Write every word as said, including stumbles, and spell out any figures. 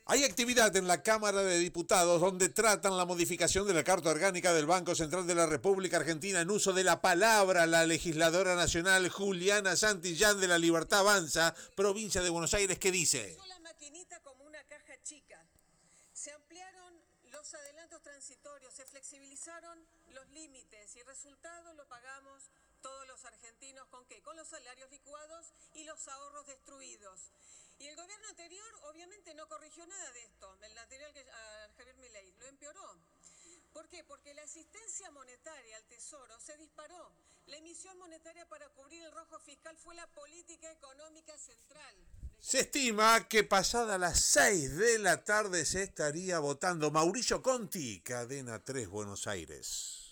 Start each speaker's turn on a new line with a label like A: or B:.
A: Hay actividad en la Cámara de Diputados donde tratan la modificación de la Carta Orgánica del Banco Central de la República Argentina en uso de la palabra. La legisladora nacional Juliana Santillán de la Libertad Avanza, provincia de Buenos Aires, ¿qué dice?
B: La maquinita como una caja chica. Se ampliaron los adelantos transitorios, se flexibilizaron los límites y el resultado lo pagamos todos los argentinos. ¿Con qué? Con los salarios licuados y los ahorros destruidos. Y el gobierno anterior obviamente no corrigió nada de esto, el anterior que, a Javier Milei, lo empeoró. ¿Por qué? Porque la asistencia monetaria al Tesoro se disparó. La emisión monetaria para cubrir el rojo fiscal fue la política económica central.
A: Se estima que pasada las seis de la tarde se estaría votando. Mauricio Conti, Cadena tres, Buenos Aires.